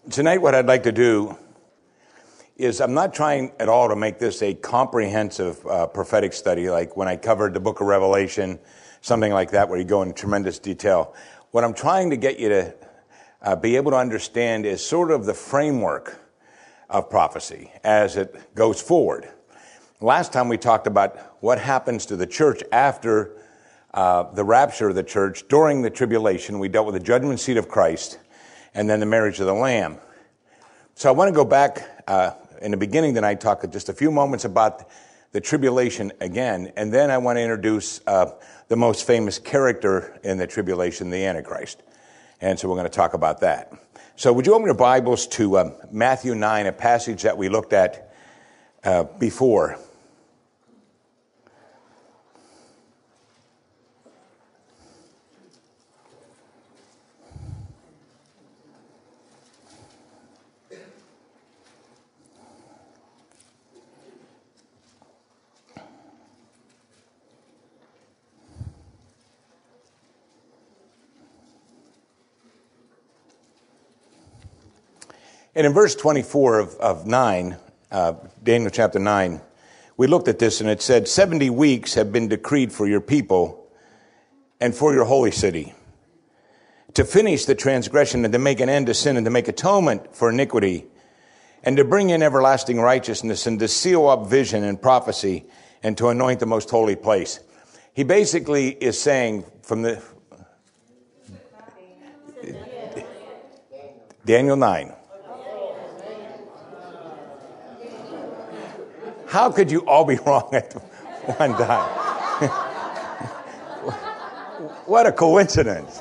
Tonight what I'd like to do is I'm not trying at all to make this a comprehensive prophetic study like when I covered the book of Revelation, something like that where you go in tremendous detail. What I'm trying to get you to be able to understand is sort of the framework of prophecy as it goes forward. Last time we talked about what happens to the church after the rapture of the church during the tribulation. We dealt with the judgment seat of Christ and then the marriage of the Lamb. So I want to go back in the beginning tonight, talk just a few moments about the tribulation again, and then I want to introduce the most famous character in the tribulation, the Antichrist. And so we're going to talk about that. So would you open your Bibles to Matthew 9, a passage that we looked at before. And in verse 24 of 9, Daniel chapter 9, we looked at this and it said, 70 weeks have been decreed for your people and for your holy city, to finish the transgression and to make an end to sin and to make atonement for iniquity and to bring in everlasting righteousness and to seal up vision and prophecy and to anoint the most holy place. He basically is saying from the Daniel 9. How could you all be wrong at one time? What a coincidence.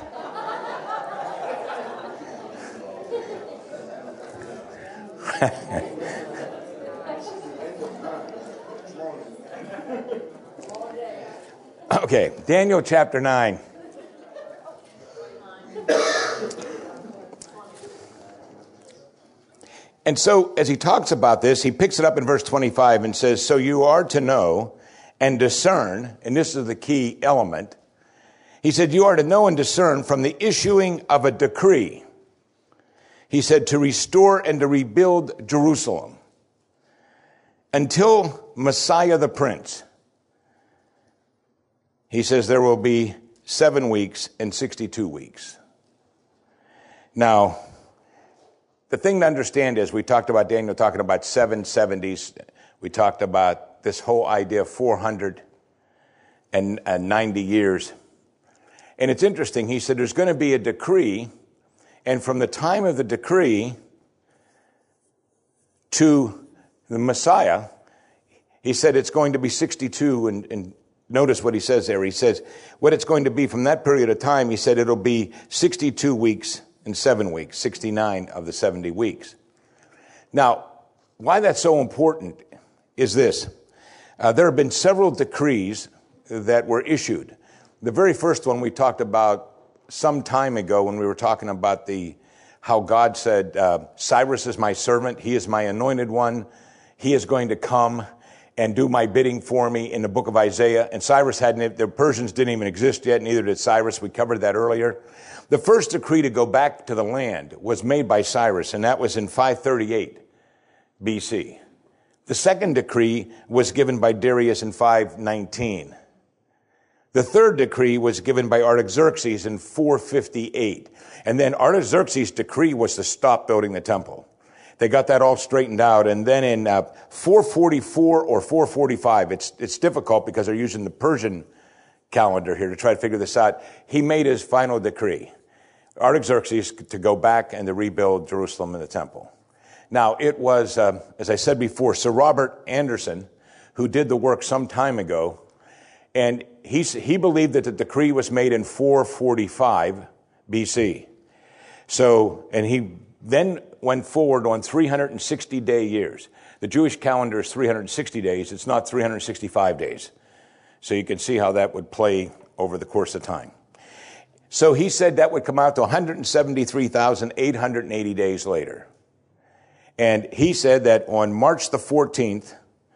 Okay, Daniel chapter 9. And so, as he talks about this, he picks it up in verse 25 and says, so you are to know and discern, and this is the key element. He said, you are to know and discern from the issuing of a decree. He said, to restore and to rebuild Jerusalem until Messiah the Prince. He says there will be 7 weeks and 62 weeks. Now, the thing to understand is we talked about Daniel talking about 770s. We talked about this whole idea of 490 years. And it's interesting. He said there's going to be a decree. And from the time of the decree to the Messiah, he said it's going to be 62. And notice what he says there. He says what it's going to be from that period of time. He said it'll be 62 weeks. In 7 weeks, 69 of the 70 weeks. Now, why that's so important is this. There have been several decrees that were issued. The very first one we talked about some time ago when we were talking about how God said, Cyrus is my servant, he is my anointed one, he is going to come and do my bidding for me in the book of Isaiah. And Cyrus the Persians didn't even exist yet, neither did Cyrus. We covered that earlier. The first decree to go back to the land was made by Cyrus, and that was in 538 BC. The second decree was given by Darius in 519. The third decree was given by Artaxerxes in 458. And then Artaxerxes' decree was to stop building the temple. They got that all straightened out. And then in 444 or 445, it's difficult because they're using the Persian calendar here to try to figure this out. He made his final decree, Artaxerxes, to go back and to rebuild Jerusalem and the temple. Now, it was, as I said before, Sir Robert Anderson, who did the work some time ago, and he believed that the decree was made in 445 BC. So, and he then went forward on 360-day years. The Jewish calendar is 360 days. It's not 365 days. So you can see how that would play over the course of time. So he said that would come out to 173,880 days later. And he said that on March the 14th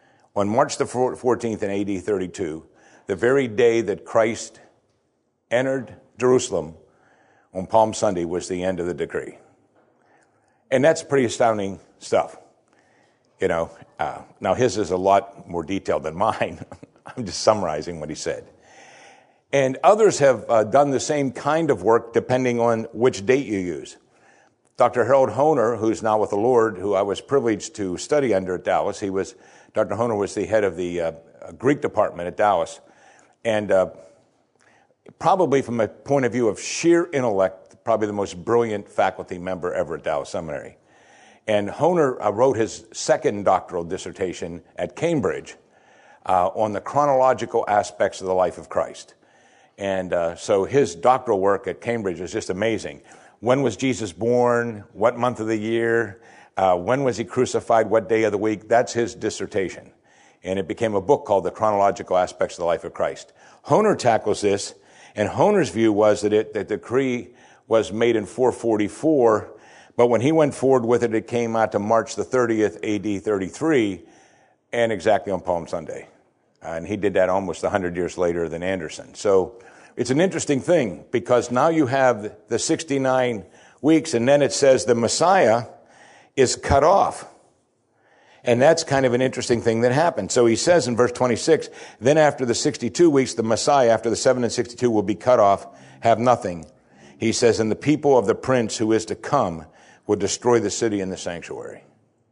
in AD 32, the very day that Christ entered Jerusalem on Palm Sunday was the end of the decree. And that's pretty astounding stuff. Now his is a lot more detailed than mine. I'm just summarizing what he said. And others have done the same kind of work depending on which date you use. Dr. Harold Hoehner, who's now with the Lord, who I was privileged to study under at Dallas, Dr. Hoehner was the head of the Greek department at Dallas. And probably from a point of view of sheer intellect, probably the most brilliant faculty member ever at Dallas Seminary. And Hoehner wrote his second doctoral dissertation at Cambridge on the chronological aspects of the life of Christ. And so his doctoral work at Cambridge is just amazing. When was Jesus born? What month of the year? When was he crucified? What day of the week? That's his dissertation. And it became a book called The Chronological Aspects of the Life of Christ. Hoehner tackles this, and Hoehner's view was that the decree was made in 444, but when he went forward with it, it came out to March the 30th, AD 33, and exactly on Palm Sunday. And he did that almost 100 years later than Anderson. So it's an interesting thing, because now you have the 69 weeks, and then it says the Messiah is cut off. And that's kind of an interesting thing that happened. So he says in verse 26, then after the 62 weeks, the Messiah, after the 7 and 62, will be cut off, have nothing. He says, and the people of the prince who is to come will destroy the city and the sanctuary.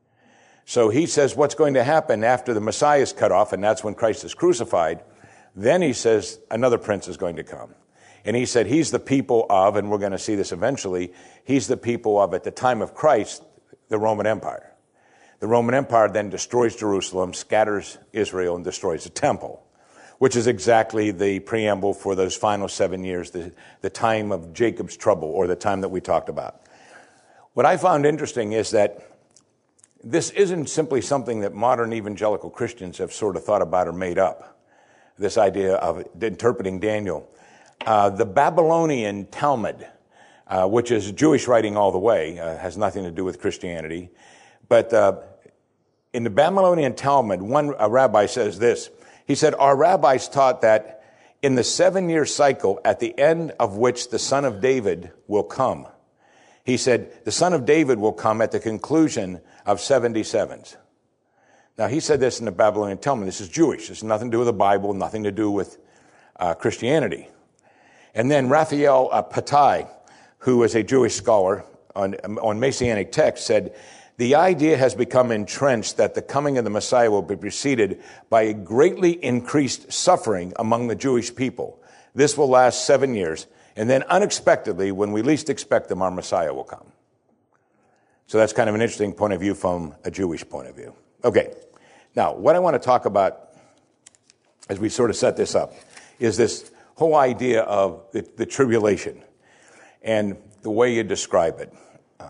So he says what's going to happen after the Messiah is cut off, and that's when Christ is crucified. Then he says another prince is going to come. And he said he's the people of, and we're going to see this eventually, he's the people of, at the time of Christ, the Roman Empire. The Roman Empire then destroys Jerusalem, scatters Israel, and destroys the temple, which is exactly the preamble for those final 7 years, the time of Jacob's trouble, or the time that we talked about. What I found interesting is that this isn't simply something that modern evangelical Christians have sort of thought about or made up, this idea of interpreting Daniel. The Babylonian Talmud, which is Jewish writing all the way, has nothing to do with Christianity. But in the Babylonian Talmud, a rabbi says this. He said, our rabbis taught that in the 7-year cycle, at the end of which the son of David will come. He said, the son of David will come at the conclusion of 77s. Now, he said this in the Babylonian Talmud. This is Jewish. This has nothing to do with the Bible, nothing to do with Christianity. And then Raphael Patai, who is a Jewish scholar on Messianic texts, said, the idea has become entrenched that the coming of the Messiah will be preceded by a greatly increased suffering among the Jewish people. This will last 7 years, and then unexpectedly, when we least expect them, our Messiah will come. So that's kind of an interesting point of view from a Jewish point of view. Okay, now what I want to talk about as we sort of set this up is this whole idea of the tribulation and the way you describe it.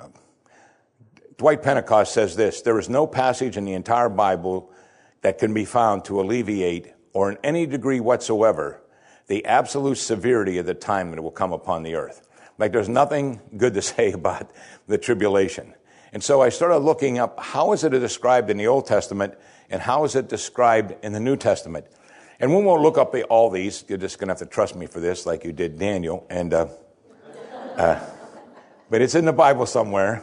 Dwight Pentecost says this, there is no passage in the entire Bible that can be found to alleviate, or in any degree whatsoever, the absolute severity of the time that it will come upon the earth. Like there's nothing good to say about the tribulation. And so I started looking up, how is it described in the Old Testament, and how is it described in the New Testament? And we won't look up all these. You're just going to have to trust me for this, like you did Daniel. And but it's in the Bible somewhere.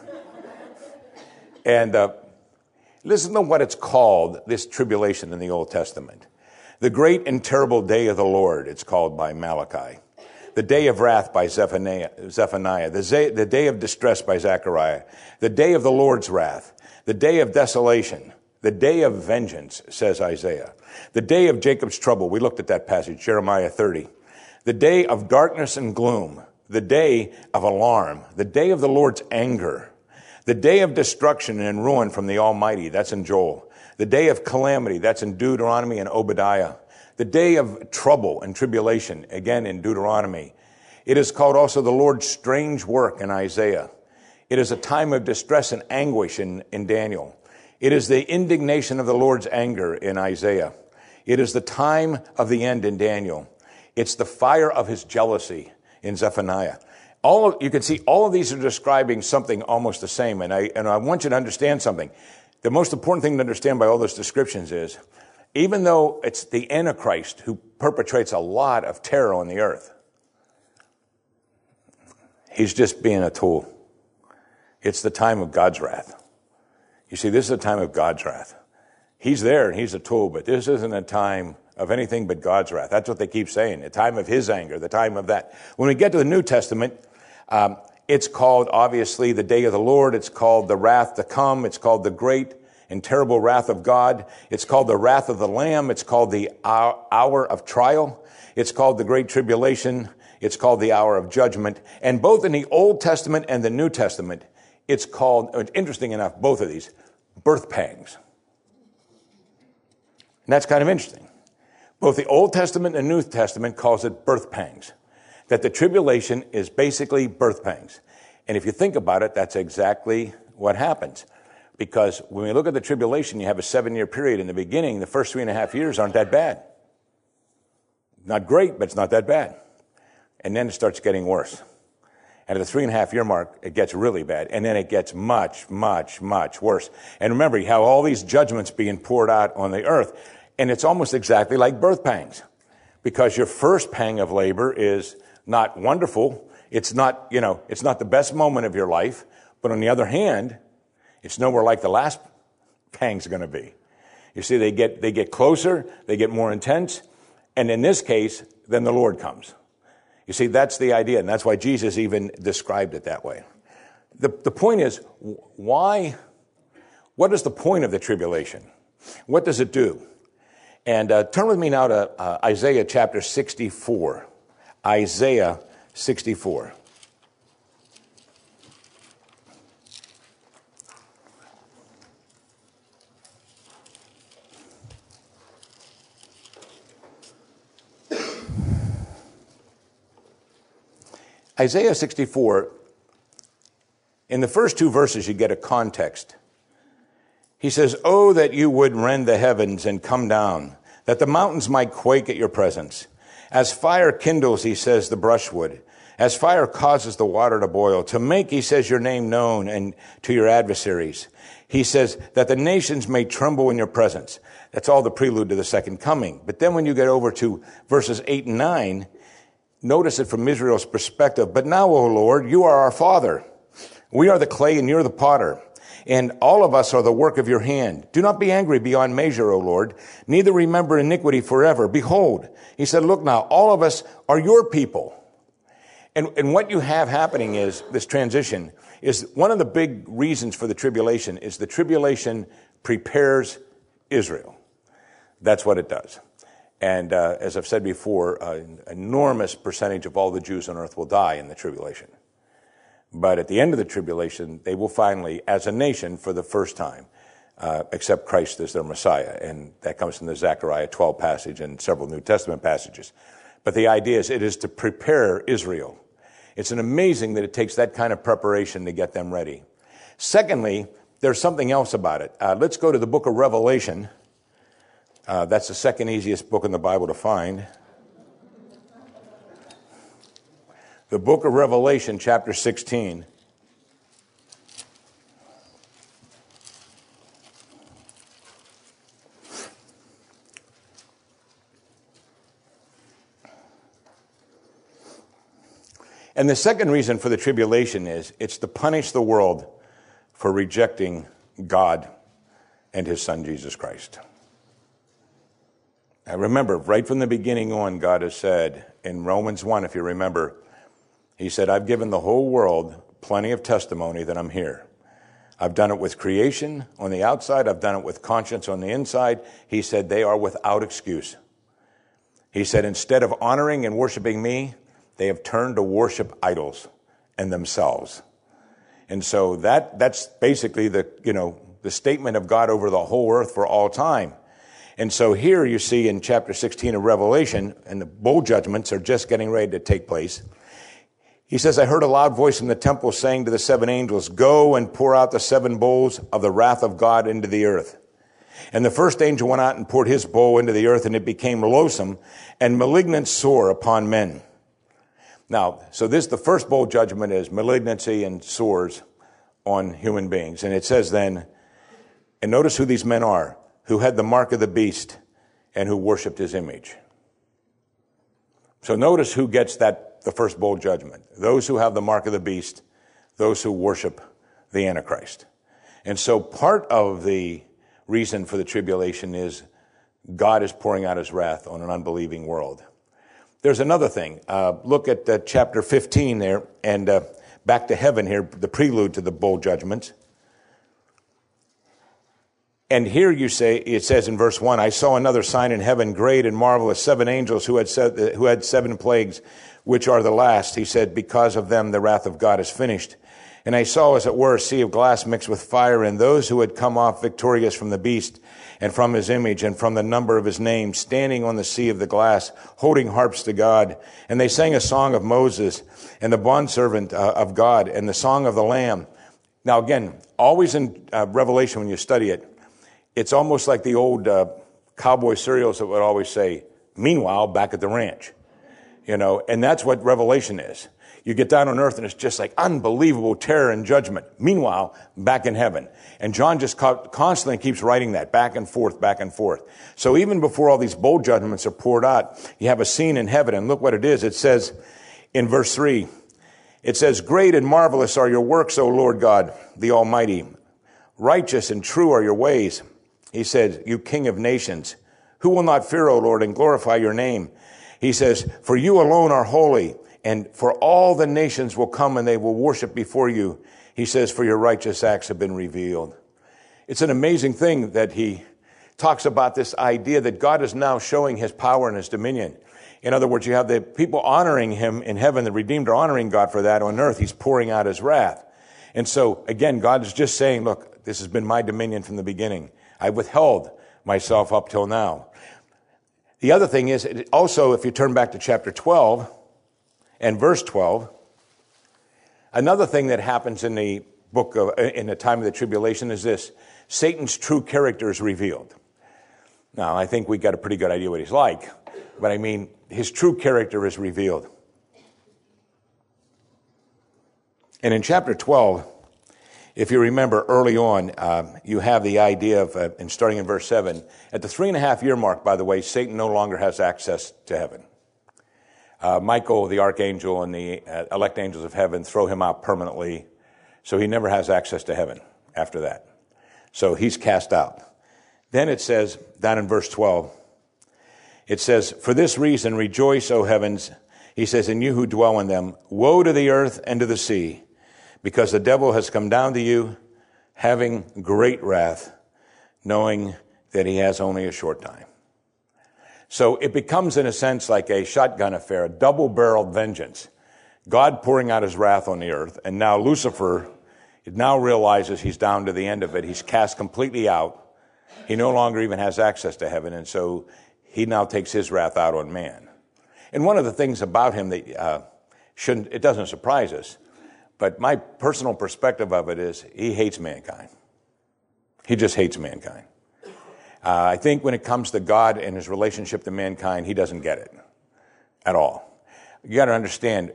And listen to what it's called, this tribulation in the Old Testament. The great and terrible day of the Lord, it's called by Malachi. The day of wrath by Zephaniah. The day of distress by Zechariah. The day of the Lord's wrath. The day of desolation. The day of vengeance, says Isaiah. The day of Jacob's trouble. We looked at that passage, Jeremiah 30. The day of darkness and gloom. The day of alarm. The day of the Lord's anger. The day of destruction and ruin from the Almighty, that's in Joel. The day of calamity, that's in Deuteronomy and Obadiah. The day of trouble and tribulation, again in Deuteronomy. It is called also the Lord's strange work in Isaiah. It is a time of distress and anguish in Daniel. It is the indignation of the Lord's anger in Isaiah. It is the time of the end in Daniel. It's the fire of his jealousy in Zephaniah. You can see all of these are describing something almost the same, and I want you to understand something. The most important thing to understand by all those descriptions is, even though it's the Antichrist who perpetrates a lot of terror on the earth, he's just being a tool. It's the time of God's wrath. You see, this is a time of God's wrath. He's there and he's a tool, but this isn't a time of anything but God's wrath. That's what they keep saying, the time of his anger, the time of that. When we get to the New Testament, it's called, obviously, the day of the Lord. It's called the wrath to come. It's called the great and terrible wrath of God. It's called the wrath of the Lamb. It's called the hour of trial. It's called the great tribulation. It's called the hour of judgment. And both in the Old Testament and the New Testament, it's called, interesting enough, both of these, birth pangs. And that's kind of interesting. Both the Old Testament and the New Testament calls it birth pangs. That the tribulation is basically birth pangs. And if you think about it, that's exactly what happens. Because when we look at the tribulation, you have a 7-year period. In the beginning, the first 3.5 years aren't that bad. Not great, but it's not that bad. And then it starts getting worse. And at the 3.5-year mark, it gets really bad. And then it gets much, much, much worse. And remember, you have all these judgments being poured out on the earth. And it's almost exactly like birth pangs. Because your first pang of labor is not wonderful. It's not, it's not the best moment of your life. But on the other hand, it's nowhere like the last pang's going to be. You see, they get closer, they get more intense. And in this case, then the Lord comes. You see, that's the idea, and that's why Jesus even described it that way. The point is, what is the point of the tribulation? What does it do? And turn with me now to Isaiah chapter 64. Isaiah 64. Isaiah 64, in the first 2 verses, you get a context. He says, "Oh, that you would rend the heavens and come down, that the mountains might quake at your presence. As fire kindles," he says, "the brushwood, as fire causes the water to boil, to make," he says, "your name known and to your adversaries." He says, "that the nations may tremble in your presence." That's all the prelude to the second coming. But then when you get over to verses 8 and 9, notice it from Israel's perspective. "But now, O Lord, you are our Father. We are the clay and you're the potter. And all of us are the work of your hand. Do not be angry beyond measure, O Lord, neither remember iniquity forever. Behold," he said, "look now, all of us are your people." And what you have happening is, this transition, is one of the big reasons for the tribulation is the tribulation prepares Israel. That's what it does. And as I've said before, an enormous percentage of all the Jews on earth will die in the tribulation. But at the end of the tribulation, they will finally, as a nation, for the first time, accept Christ as their Messiah. And that comes from the Zechariah 12 passage and several New Testament passages. But the idea is, it is to prepare Israel. It's amazing that it takes that kind of preparation to get them ready. Secondly, there's something else about it. Let's go to the book of Revelation. That's the second easiest book in the Bible to find. The book of Revelation, chapter 16. And the second reason for the tribulation is it's to punish the world for rejecting God and his Son, Jesus Christ. Now remember, right from the beginning on, God has said in Romans 1, if you remember, he said, "I've given the whole world plenty of testimony that I'm here. I've done it with creation on the outside. I've done it with conscience on the inside." He said, "They are without excuse." He said, "Instead of honoring and worshiping me, they have turned to worship idols and themselves." And so that's basically the statement of God over the whole earth for all time. And so here you see in chapter 16 of Revelation, and the bowl judgments are just getting ready to take place. He says, "I heard a loud voice from the temple saying to the 7 angels, 'Go and pour out the 7 bowls of the wrath of God into the earth.' And the first angel went out and poured his bowl into the earth, and it became loathsome and malignant sore upon men." Now, so the first bowl judgment is malignancy and sores on human beings. And it says then, and notice who these men are, who had the mark of the beast and who worshiped his image. So notice who gets the first bowl judgment. Those who have the mark of the beast, those who worship the Antichrist. And so part of the reason for the tribulation is God is pouring out his wrath on an unbelieving world. There's another thing. Look at chapter 15 there, and back to heaven here, the prelude to the bowl judgments. And here it says in verse 1, I saw another sign in heaven, great and marvelous, 7 angels who had 7 plagues, which are the last. He said, because of them the wrath of God is finished. And I saw, as it were, a sea of glass mixed with fire, and those who had come off victorious from the beast and from his image and from the number of his name, standing on the sea of the glass, holding harps to God. And they sang a song of Moses and the bondservant of God and the song of the Lamb. Now again, always in Revelation when you study it, it's almost like the old cowboy serials that would always say, meanwhile, back at the ranch. And that's what Revelation is. You get down on earth and it's just like unbelievable terror and judgment. Meanwhile, back in heaven. And John just constantly keeps writing that back and forth, back and forth. So even before all these bowl judgments are poured out, you have a scene in heaven. And look what it is. It says in verse 3, it says, great and marvelous are your works, O Lord God, the Almighty. Righteous and true are your ways. He said, you King of nations. Who will not fear, O Lord, and glorify your name? He says, for you alone are holy. And for all the nations will come and they will worship before you. He says, for your righteous acts have been revealed. It's an amazing thing that he talks about this idea that God is now showing his power and his dominion. In other words, you have the people honoring him in heaven, the redeemed are honoring God for that. On earth, he's pouring out his wrath. And so, again, God is just saying, look, this has been my dominion from the beginning. I withheld myself up till now. The other thing is, also, if you turn back to chapter 12, and verse 12, another thing that happens in the in the time of the tribulation is this: Satan's true character is revealed. Now, I think we got a pretty good idea what he's like, but I mean, his true character is revealed. And in chapter 12, if you remember early on, you have the idea of, and starting in verse 7, at the 3.5-year mark, by the way, Satan no longer has access to heaven. Michael, the archangel, and the elect angels of heaven throw him out permanently, so he never has access to heaven after that. So he's cast out. Then it says, down in verse 12, it says, for this reason rejoice, O heavens, he says, and you who dwell in them. Woe to the earth and to the sea, because the devil has come down to you, having great wrath, knowing that he has only a short time. So it becomes, in a sense, like a shotgun affair, a double-barreled vengeance. God pouring out his wrath on the earth, and now Lucifer now realizes he's down to the end of it. He's cast completely out. He no longer even has access to heaven, and so he now takes his wrath out on man. And one of the things about him that it doesn't surprise us, but my personal perspective of it is he hates mankind. He just hates mankind. I think when it comes to God and his relationship to mankind, he doesn't get it at all. You got to understand,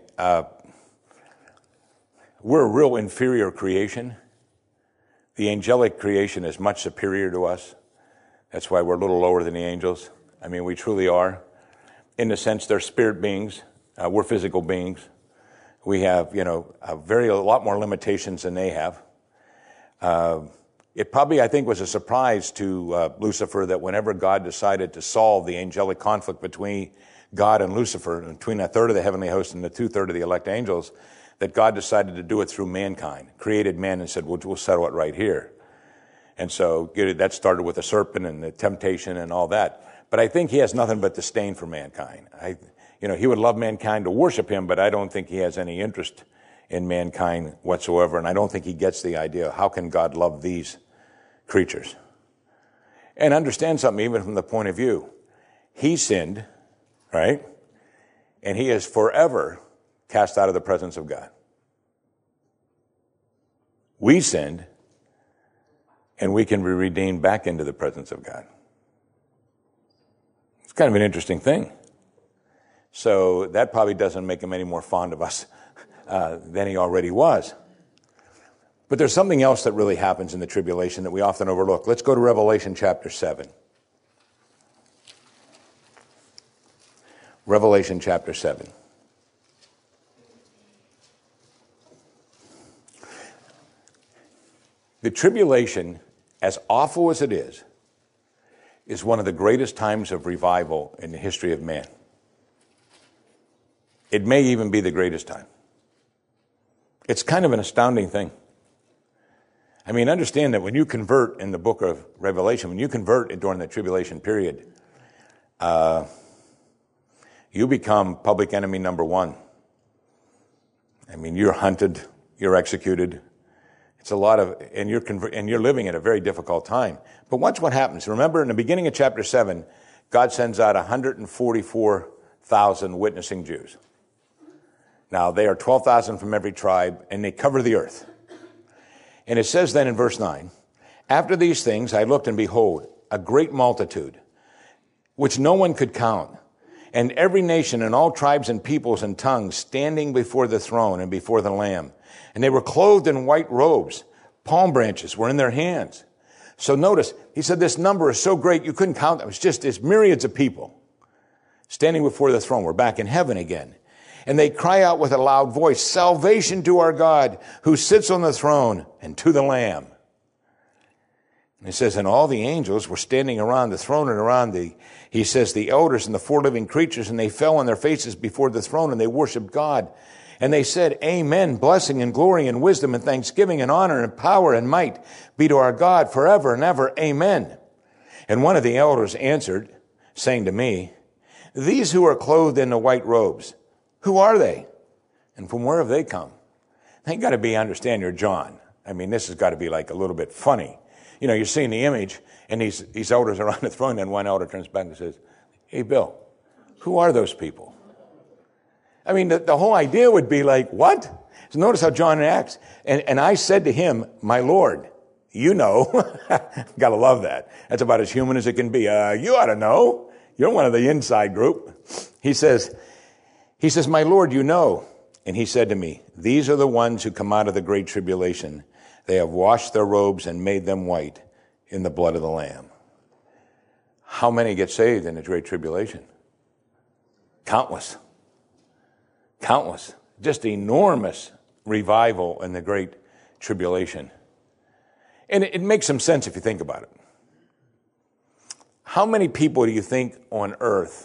we're a real inferior creation. The angelic creation is much superior to us. That's why we're a little lower than the angels. I mean, we truly are. In the sense, they're spirit beings. We're physical beings. We have, a lot more limitations than they have. It probably, I think, was a surprise to Lucifer that whenever God decided to solve the angelic conflict between God and Lucifer, between a third of the heavenly host and the 2/3 of the elect angels, that God decided to do it through mankind, created man and said, we'll settle it right here. And so that started with the serpent and the temptation and all that. But I think he has nothing but disdain for mankind. He would love mankind to worship him, but I don't think he has any interest in mankind whatsoever, and I don't think he gets the idea, how can God love these creatures? And understand something, even from the point of view, he sinned, right? And he is forever cast out of the presence of God. We sinned, and we can be redeemed back into the presence of God. It's kind of an interesting thing. So that probably doesn't make him any more fond of us than he already was. But there's something else that really happens in the tribulation that we often overlook. Let's go to Revelation chapter 7. Revelation chapter 7. The tribulation, as awful as it is one of the greatest times of revival in the history of man. It may even be the greatest time. It's kind of an astounding thing. I mean, understand that when you convert in the book of Revelation, when you convert during the tribulation period, you become public enemy number one. I mean, you're hunted, you're executed. It's a lot of, and you're living at a very difficult time. But watch what happens. Remember, in the beginning of chapter 7, God sends out 144,000 witnessing Jews. Now, they are 12,000 from every tribe, and they cover the earth. And it says then in verse 9, after these things I looked, and behold, a great multitude, which no one could count, and every nation and all tribes and peoples and tongues standing before the throne and before the Lamb. And they were clothed in white robes. Palm branches were in their hands. So notice, he said this number is so great you couldn't count them. It's myriads of people standing before the throne. We're back in heaven again. And they cry out with a loud voice, salvation to our God who sits on the throne and to the Lamb. And it says, and all the angels were standing around the throne and around the elders and the four living creatures, and they fell on their faces before the throne and they worshiped God. And they said, amen, blessing and glory and wisdom and thanksgiving and honor and power and might be to our God forever and ever. Amen. And one of the elders answered, saying to me, these who are clothed in the white robes, who are they? And from where have they come? They got to be, understand, you're John. I mean, this has got to be like a little bit funny. You know, you're seeing the image, and these elders are on the throne, and one elder turns back and says, hey, Bill, who are those people? I mean, the whole idea would be like, what? So notice how John acts. And I said to him, my Lord, you know. Got to love that. That's about as human as it can be. You ought to know. You're one of the inside group. He says, my Lord, you know. And he said to me, these are the ones who come out of the great tribulation. They have washed their robes and made them white in the blood of the Lamb. How many get saved in the great tribulation? Countless. Countless. Just enormous revival in the great tribulation. And it makes some sense if you think about it. How many people do you think on earth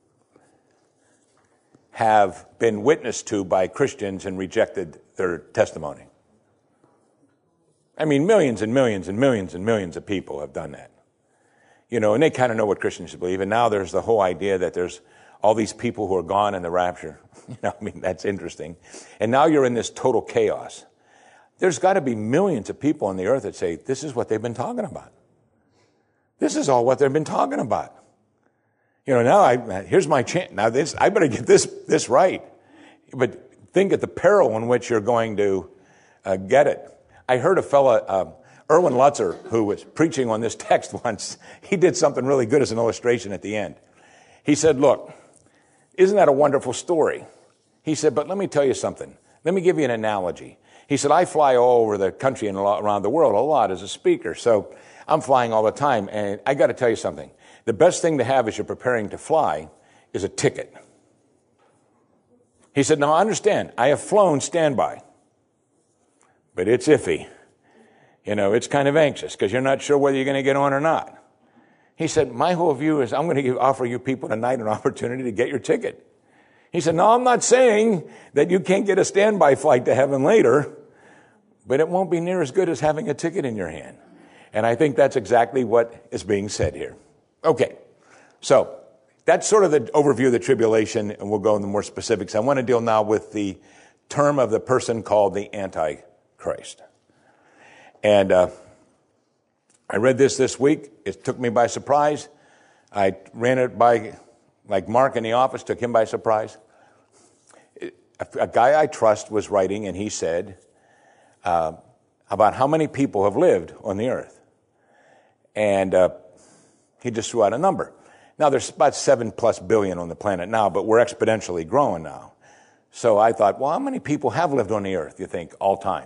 have been witnessed to by Christians and rejected their testimony? I mean, millions and millions and millions and millions of people have done that. You know, and they kind of know what Christians believe. And now there's the whole idea that there's all these people who are gone in the rapture. You know, I mean, that's interesting. And now you're in this total chaos. There's got to be millions of people on the earth that say, this is what they've been talking about. This is all what they've been talking about. You know, now here's my chance. Now I better get this right. But think of the peril in which you're going to get it. I heard a fella, Erwin Lutzer, who was preaching on this text once. He did something really good as an illustration at the end. He said, look, isn't that a wonderful story? He said, but let me tell you something. Let me give you an analogy. He said, I fly all over the country and around the world a lot as a speaker, so I'm flying all the time, and I got to tell you something. The best thing to have as you're preparing to fly is a ticket. He said, now understand, I have flown standby, but it's iffy. You know, it's kind of anxious because you're not sure whether you're going to get on or not. He said, my whole view is I'm going to offer you people tonight an opportunity to get your ticket. He said, no, I'm not saying that you can't get a standby flight to heaven later, but it won't be near as good as having a ticket in your hand. And I think that's exactly what is being said here. Okay, so that's sort of the overview of the tribulation, and we'll go into more specifics. I want to deal now with the term of the person called the Antichrist. And I read this week. It took me by surprise. I ran it by, like Mark in the office, took him by surprise. A guy I trust was writing, and he said about how many people have lived on the earth. And he just threw out a number. Now, there's about 7+ billion on the planet now, but we're exponentially growing now. So I thought, well, how many people have lived on the earth, you think, all time?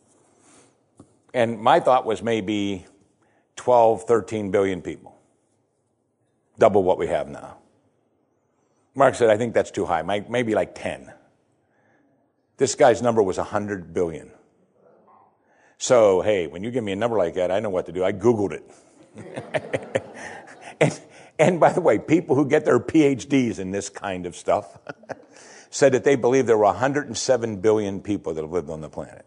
And my thought was maybe 12, 13 billion people. Double what we have now. Mark said, I think that's too high, maybe like 10. This guy's number was 100 billion. So, hey, when you give me a number like that, I know what to do. I Googled it. and by the way, people who get their PhDs in this kind of stuff said that they believe there were 107 billion people that have lived on the planet.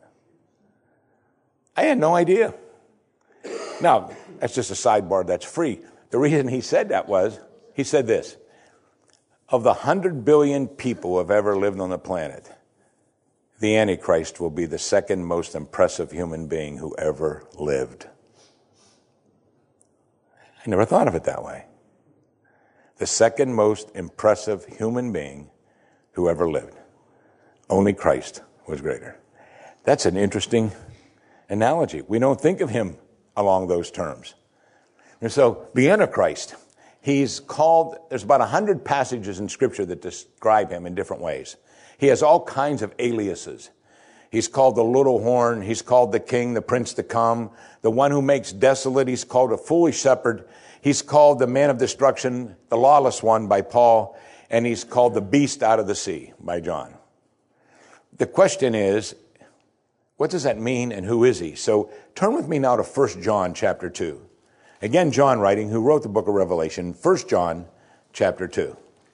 I had no idea. Now, that's just a sidebar that's free. The reason he said that was, he said this: of the 100 billion people who have ever lived on the planet, the Antichrist will be the second most impressive human being who ever lived. I never thought of it that way. The second most impressive human being who ever lived. Only Christ was greater. That's an interesting analogy. We don't think of him along those terms. And so the Antichrist, he's called, there's about 100 passages in Scripture that describe him in different ways. He has all kinds of aliases. He's called the little horn. He's called the king, the prince to come, the one who makes desolate. He's called a foolish shepherd. He's called the man of destruction, the lawless one by Paul, and he's called the beast out of the sea by John. The question is, what does that mean and who is he? So turn with me now to 1 John chapter 2. Again, John writing, who wrote the book of Revelation, 1 John chapter 2.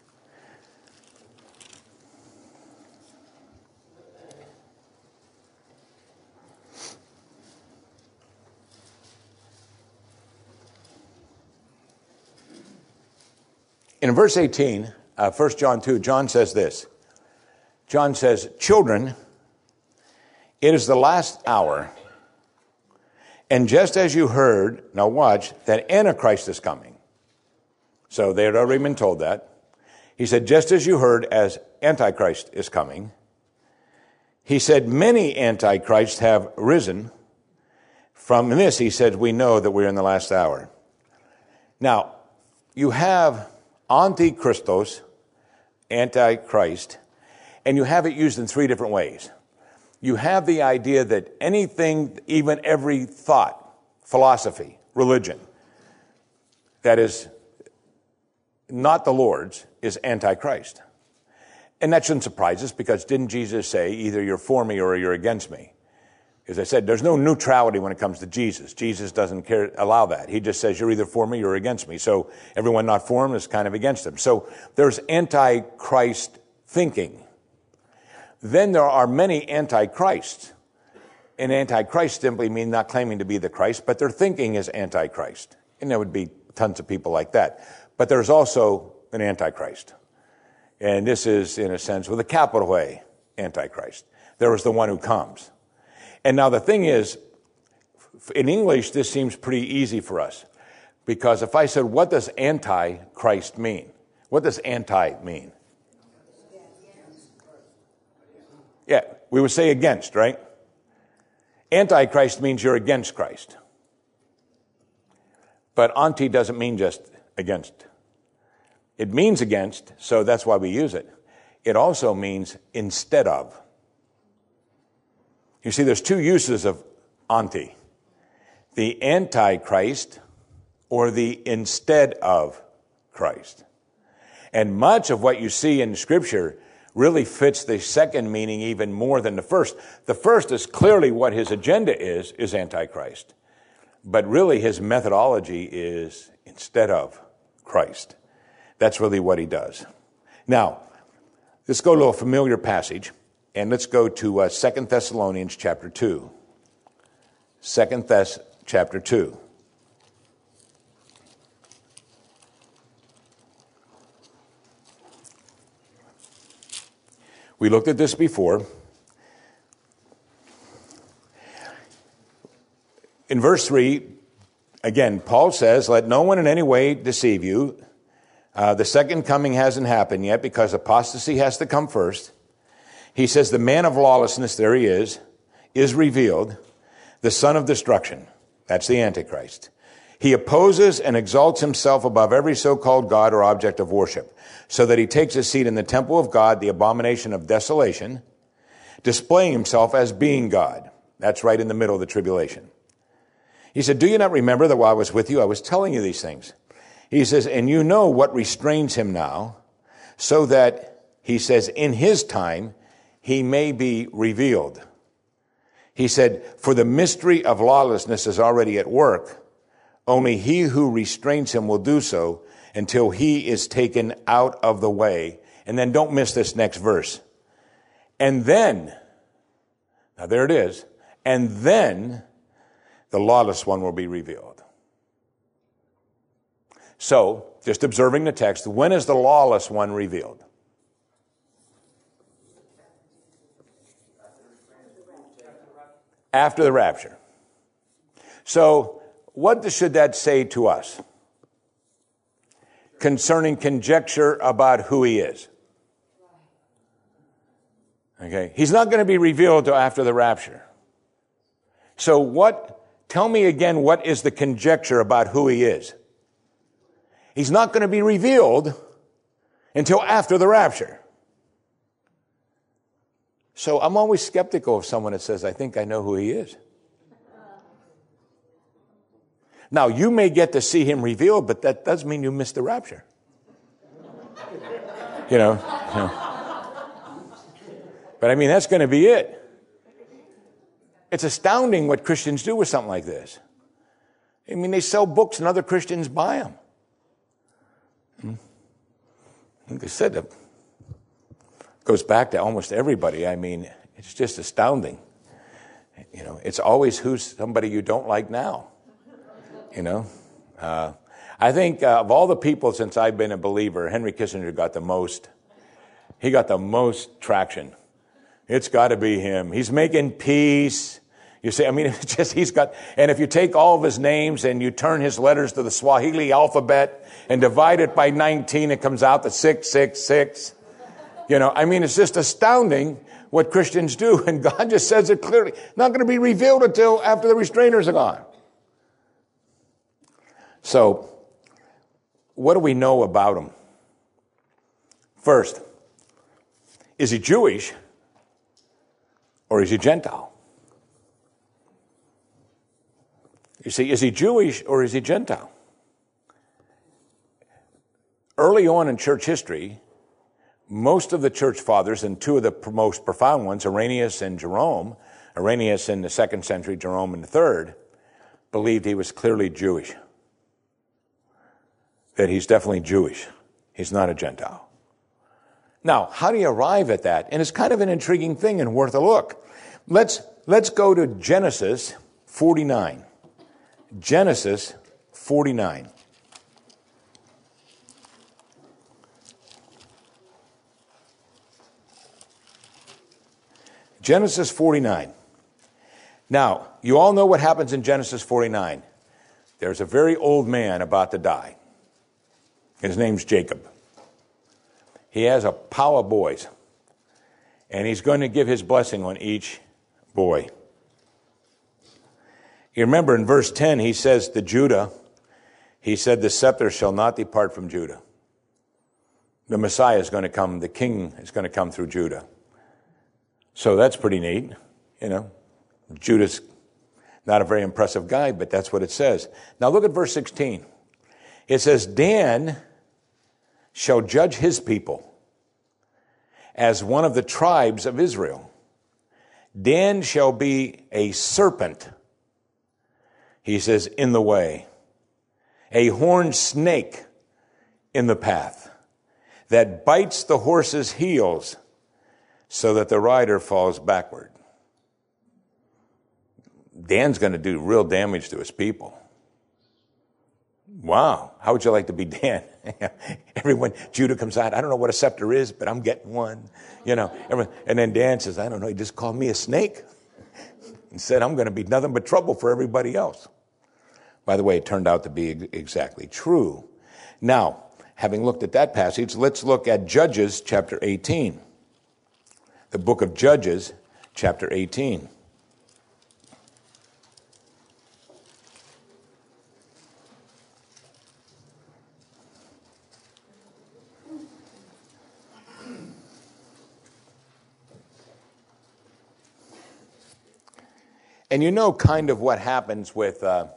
In verse 18, 1 John 2, John says this. John says, children, it is the last hour, and just as you heard, now watch, that Antichrist is coming. So they had already been told that. He said, just as you heard, as Antichrist is coming. He said, many Antichrists have risen. From this, he said, we know that we're in the last hour. Now, you have Antichristos, Antichrist, and you have it used in three different ways. You have the idea that anything, even every thought, philosophy, religion, that is not the Lord's, is Antichrist. And that shouldn't surprise us, because didn't Jesus say, either you're for me or you're against me? As I said, there's no neutrality when it comes to Jesus. Jesus doesn't allow that. He just says, you're either for me or against me. So everyone not for him is kind of against him. So there's Antichrist thinking. Then there are many Antichrists. And Antichrist simply means not claiming to be the Christ, but their thinking is Antichrist. And there would be tons of people like that. But there's also an Antichrist. And this is, in a sense, with a capital A, Antichrist. There is the one who comes. And now the thing is, in English, this seems pretty easy for us. Because if I said, what does Antichrist mean? What does anti mean? Yeah, we would say against, right? Antichrist means you're against Christ. But anti doesn't mean just against. It means against, so that's why we use it. It also means instead of. You see, there's two uses of anti. The Antichrist or the instead of Christ. And much of what you see in Scripture really fits the second meaning even more than the first. The first is clearly what his agenda is Antichrist. But really his methodology is instead of Christ. That's really what he does. Now, let's go to a familiar passage, and let's go to 2 Thessalonians chapter 2. 2 Thess chapter 2. We looked at this before. In verse 3, again, Paul says, let no one in any way deceive you. The second coming hasn't happened yet because apostasy has to come first. He says the man of lawlessness, there he is revealed, the son of destruction. That's the Antichrist. He opposes and exalts himself above every so-called God or object of worship, so that he takes his seat in the temple of God, the abomination of desolation, displaying himself as being God. That's right in the middle of the tribulation. He said, do you not remember that while I was with you, I was telling you these things? He says, and you know what restrains him now, so that, he says, in his time, he may be revealed. He said, for the mystery of lawlessness is already at work. Only he who restrains him will do so until he is taken out of the way. And then don't miss this next verse. And then, now there it is, and then the lawless one will be revealed. So, just observing the text, when is the lawless one revealed? After the rapture. So, what should that say to us concerning conjecture about who he is? Okay, he's not going to be revealed till after the rapture. So tell me again, what is the conjecture about who he is? He's not going to be revealed until after the rapture. So I'm always skeptical of someone that says, I think I know who he is. Now, you may get to see him revealed, but that does mean you missed the rapture. You know. But I mean, that's going to be it. It's astounding what Christians do with something like this. I mean, they sell books and other Christians buy them. Like I said, it goes back to almost everybody. I mean, it's just astounding. You know, it's always who's somebody you don't like now. You know, I think of all the people since I've been a believer, Henry Kissinger got the most. He got the most traction. It's got to be him. He's making peace. You see, I mean, it's just, and if you take all of his names and you turn his letters to the Swahili alphabet and divide it by 19, it comes out to 666. You know, I mean, it's just astounding what Christians do. And God just says it clearly. Not going to be revealed until after the restrainers are gone. So, what do we know about him? First, is he Jewish? Or is he Gentile? You see, is he Jewish or is he Gentile? Early on in church history, most of the church fathers, and two of the most profound ones, Irenaeus and Jerome, Irenaeus in the 2nd century, Jerome in the 3rd, believed he was clearly Jewish. That he's definitely Jewish. He's not a Gentile. Now, how do you arrive at that? And it's kind of an intriguing thing and worth a look. Let's go to Genesis 49. Genesis 49. Genesis 49. Now, you all know what happens in Genesis 49. There's a very old man about to die. His name's Jacob. He has a pile of boys, and he's going to give his blessing on each boy. You remember in verse 10, he says to Judah, he said, the scepter shall not depart from Judah. The Messiah is going to come, the king is going to come through Judah. So that's pretty neat, you know. Judah's not a very impressive guy, but that's what it says. Now look at verse 16. It says, Dan shall judge his people as one of the tribes of Israel. Dan shall be a serpent, he says, in the way, a horned snake in the path that bites the horse's heels so that the rider falls backward. Dan's going to do real damage to his people. Wow, how would you like to be Dan? Everyone, Judah comes out, I don't know what a scepter is, but I'm getting one. You know, and then Dan says, I don't know, he just called me a snake and said I'm going to be nothing but trouble for everybody else. By the way, it turned out to be exactly true. Now, having looked at that passage, let's look at Judges chapter 18. The book of Judges chapter 18. And you know kind of what happens with the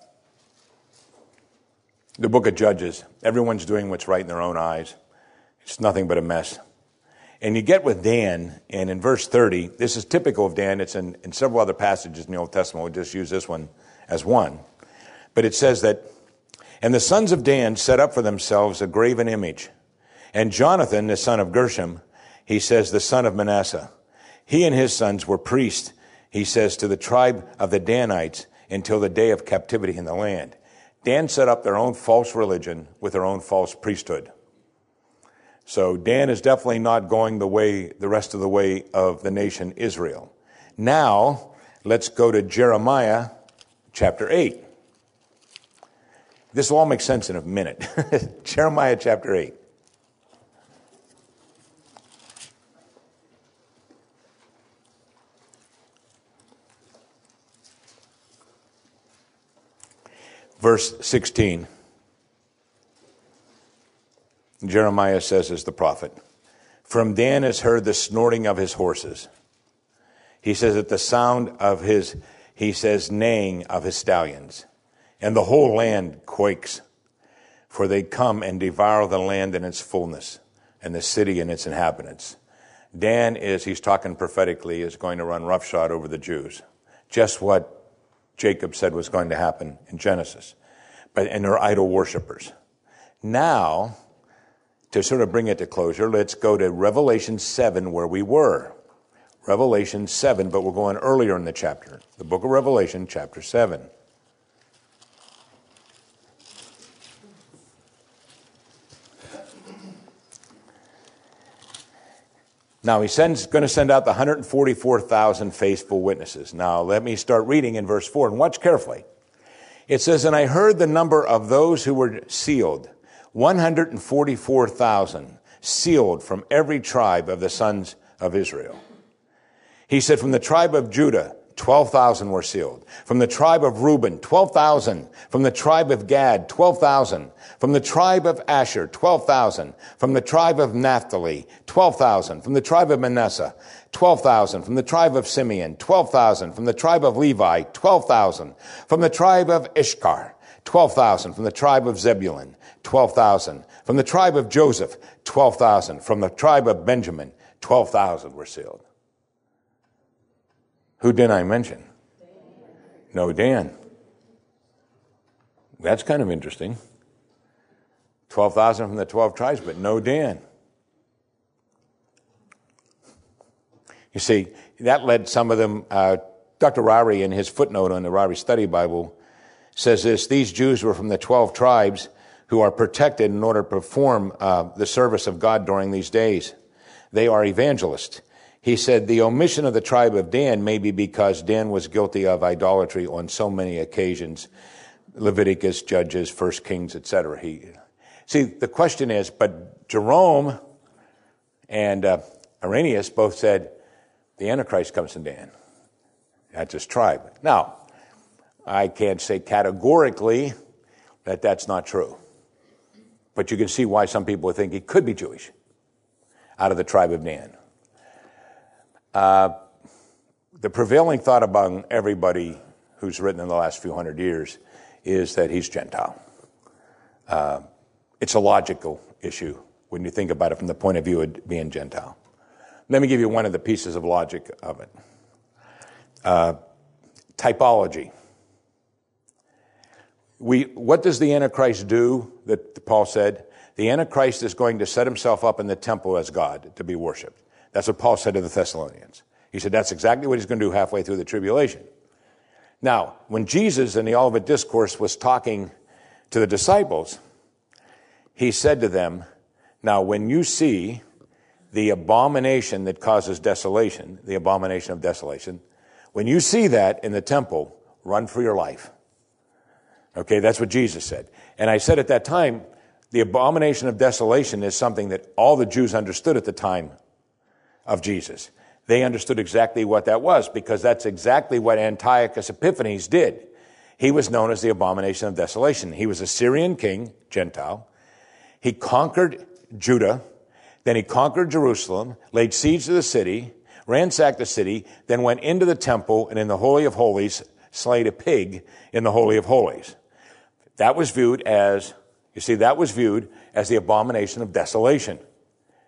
book of Judges. Everyone's doing what's right in their own eyes. It's nothing but a mess. And you get with Dan, and in verse 30, this is typical of Dan. It's in several other passages in the Old Testament. We'll just use this one as one. But it says that, and the sons of Dan set up for themselves a graven image. And Jonathan, the son of Gershom, he says, the son of Manasseh, he and his sons were priests, he says, to the tribe of the Danites until the day of captivity in the land. Dan set up their own false religion with their own false priesthood. So Dan is definitely not going the rest of the way of the nation Israel. Now, let's go to Jeremiah chapter 8. This will all make sense in a minute. Jeremiah chapter 8. Verse 16. Jeremiah says as the prophet, from Dan is heard the snorting of his horses. He says at the sound of his, he says, neighing of his stallions. And the whole land quakes, for they come and devour the land in its fullness, and the city and its inhabitants. Dan is, he's talking prophetically, is going to run roughshod over the Jews. Just what Jacob said was going to happen in Genesis. And they're idol worshipers. Now, to sort of bring it to closure, let's go to Revelation 7 where we were. Revelation 7, but we're going earlier in the chapter. The book of Revelation, chapter 7. Now, he's going to send out the 144,000 faithful witnesses. Now, let me start reading in verse 4, and watch carefully. It says, and I heard the number of those who were sealed, 144,000, sealed from every tribe of the sons of Israel. He said, from the tribe of Judah, 12,000 were sealed. From the tribe of Reuben, 12,000. From the tribe of Gad, 12,000. From the tribe of Asher, 12,000. From the tribe of Naphtali, 12,000. From the tribe of Manasseh, 12,000. From the tribe of Simeon, 12,000. From the tribe of Levi, 12,000. From the tribe of Issachar, 12,000. From the tribe of Zebulun, 12,000. From the tribe of Joseph, 12,000. From the tribe of Benjamin, 12,000 were sealed. Who didn't I mention? No, Dan. That's kind of interesting. 12,000 from the 12 tribes, but no Dan. You see, that led some of them, Dr. Ryrie in his footnote on the Ryrie Study Bible says this, these Jews were from the 12 tribes who are protected in order to perform the service of God during these days. They are evangelists. He said the omission of the tribe of Dan may be because Dan was guilty of idolatry on so many occasions. Leviticus, Judges, 1 Kings, etc. See, the question is, but Jerome and Irenaeus both said the Antichrist comes from Dan. That's his tribe. Now, I can't say categorically that that's not true. But you can see why some people think he could be Jewish out of the tribe of Dan. The prevailing thought among everybody who's written in the last few hundred years is that he's Gentile. It's a logical issue when you think about it from the point of view of being Gentile. Let me give you one of the pieces of logic of it. Typology. What does the Antichrist do that Paul said? The Antichrist is going to set himself up in the temple as God to be worshipped. That's what Paul said to the Thessalonians. He said that's exactly what he's going to do halfway through the tribulation. Now, when Jesus in the Olivet Discourse was talking to the disciples, he said to them, now when you see the abomination that causes desolation, the abomination of desolation, when you see that in the temple, run for your life. Okay, that's what Jesus said. And I said at that time, the abomination of desolation is something that all the Jews understood at the time of Jesus. They understood exactly what that was because that's exactly what Antiochus Epiphanes did. He was known as the abomination of desolation. He was a Syrian king, Gentile. He conquered Judah, then he conquered Jerusalem, laid siege to the city, ransacked the city, then went into the temple and in the Holy of Holies slayed a pig in the Holy of Holies. That was viewed as the abomination of desolation.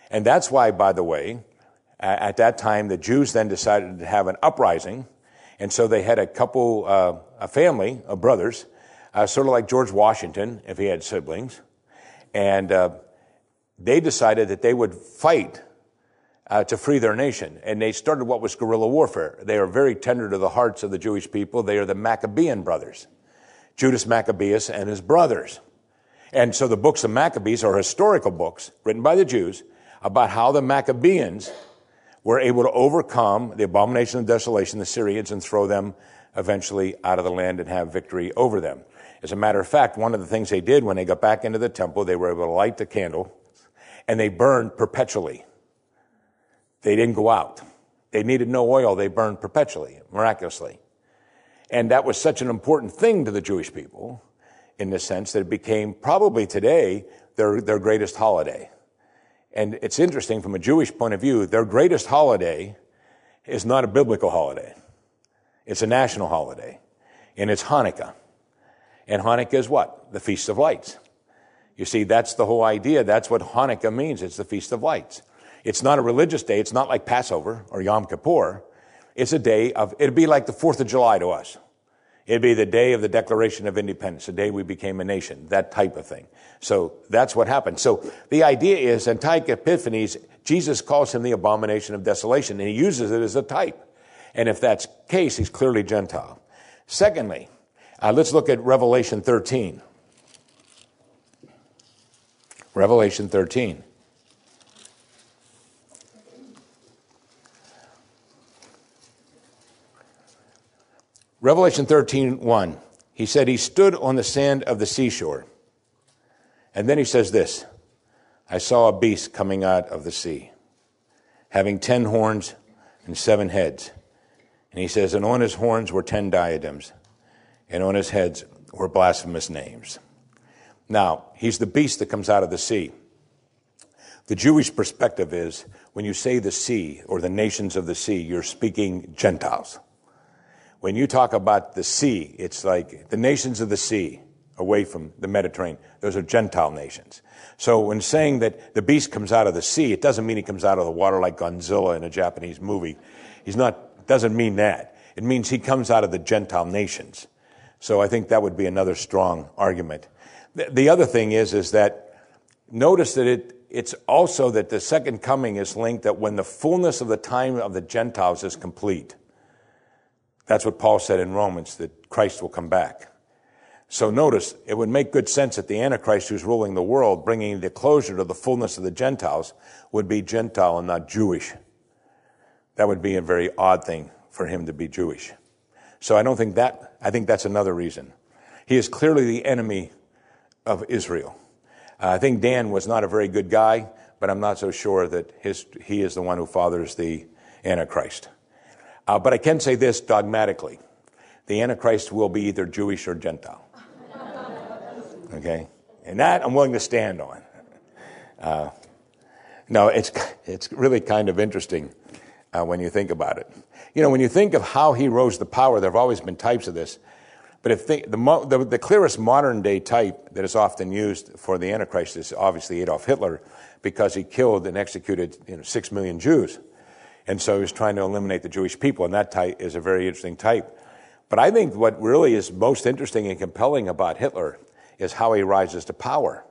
And that's why, by the way, at that time, the Jews then decided to have an uprising. And so they had a family of brothers, sort of like George Washington, if he had siblings. And they decided that they would fight to free their nation. And they started what was guerrilla warfare. They are very tender to the hearts of the Jewish people. They are the Maccabean brothers, Judas Maccabeus and his brothers. And so the books of Maccabees are historical books written by the Jews about how the Maccabeans were able to overcome the abomination of desolation, the Syrians, and throw them eventually out of the land and have victory over them. As a matter of fact, one of the things they did when they got back into the temple, they were able to light the candle, and they burned perpetually. They didn't go out. They needed no oil. They burned perpetually, miraculously. And that was such an important thing to the Jewish people in the sense that it became probably today their greatest holiday. And it's interesting from a Jewish point of view, their greatest holiday is not a biblical holiday. It's a national holiday. And it's Hanukkah. And Hanukkah is what? The Feast of Lights. You see, that's the whole idea. That's what Hanukkah means. It's the Feast of Lights. It's not a religious day. It's not like Passover or Yom Kippur. It's a day it'd be like the 4th of July to us. It'd be the day of the Declaration of Independence, the day we became a nation, that type of thing. So that's what happened. So the idea is, Antiochus Epiphanes, Jesus calls him the abomination of desolation, and he uses it as a type. And if that's the case, he's clearly Gentile. Secondly, let's look at Revelation 13. Revelation 13. Revelation 13:1. He said he stood on the sand of the seashore. And then he says this, I saw a beast coming out of the sea, having 10 horns and 7 heads. And he says, and on his horns were 10 diadems, and on his heads were blasphemous names. Now, he's the beast that comes out of the sea. The Jewish perspective is, when you say the sea or the nations of the sea, you're speaking Gentiles. When you talk about the sea, it's like the nations of the sea away from the Mediterranean. Those are Gentile nations. So when saying that the beast comes out of the sea, it doesn't mean he comes out of the water like Godzilla in a Japanese movie. Doesn't mean that. It means he comes out of the Gentile nations. So I think that would be another strong argument. The other thing is that notice that it's also that the second coming is linked that when the fullness of the time of the Gentiles is complete. That's what Paul said in Romans, that Christ will come back. So notice, it would make good sense that the Antichrist who's ruling the world, bringing the closure to the fullness of the Gentiles, would be Gentile and not Jewish. That would be a very odd thing for him to be Jewish. So I think that's another reason. He is clearly the enemy of Israel. I think Dan was not a very good guy, but I'm not so sure that he is the one who fathers the Antichrist. But I can say this dogmatically. The Antichrist will be either Jewish or Gentile. Okay? And that I'm willing to stand on. No, it's really kind of interesting when you think about it. You know, when you think of how he rose to power, there have always been types of this. But if the clearest modern day type that is often used for the Antichrist is obviously Adolf Hitler, because he killed and executed 6 million Jews. And so he was trying to eliminate the Jewish people, and that type is a very interesting type. But I think what really is most interesting and compelling about Hitler is how he rises to power.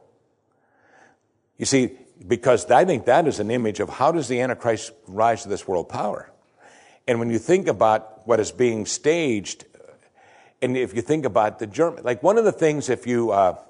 You see, because I think that is an image of how does the Antichrist rise to this world power. And when you think about what is being staged, and if you think about the German, like one of the things, if you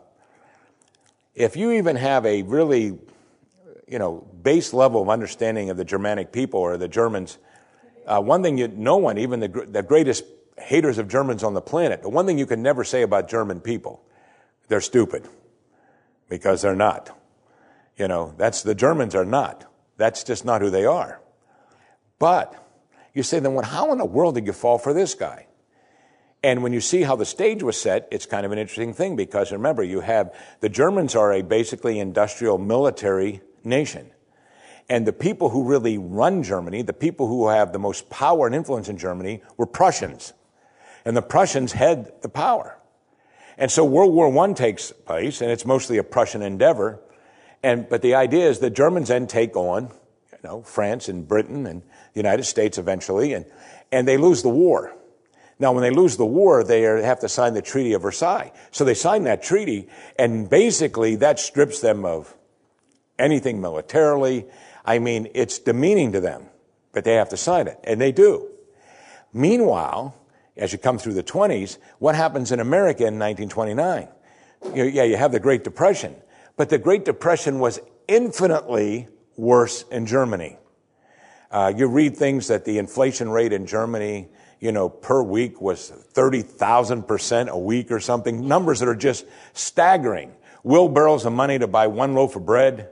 even have a really, base level of understanding of the Germanic people or the Germans, one thing even the greatest haters of Germans on the planet, the one thing you can never say about German people, they're stupid, because they're not. The Germans are not. That's just not who they are. But you say, then how in the world did you fall for this guy? And when you see how the stage was set, it's kind of an interesting thing, because remember, you have the Germans are a basically industrial military nation. And the people who really run Germany, the people who have the most power and influence in Germany, were Prussians. And the Prussians had the power. And so World War I takes place, and it's mostly a Prussian endeavor. But the idea is the Germans then take on, France and Britain and the United States eventually, and they lose the war. Now, when they lose the war, they have to sign the Treaty of Versailles. So they sign that treaty, and basically that strips them of anything militarily. I mean, it's demeaning to them, but they have to sign it, and they do. Meanwhile, as you come through the 20s, what happens in America in 1929? You have the Great Depression, but the Great Depression was infinitely worse in Germany. You read things that the inflation rate in Germany, per week was 30,000% a week or something. Numbers that are just staggering. Wheelbarrows of money to buy one loaf of bread.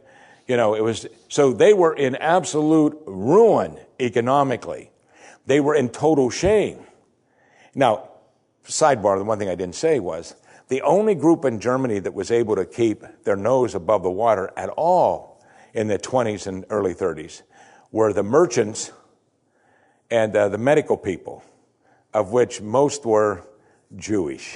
So they were in absolute ruin economically. They were in total shame. Now, sidebar, the one thing I didn't say was the only group in Germany that was able to keep their nose above the water at all in the 20s and early 30s were the merchants and the medical people, of which most were Jewish.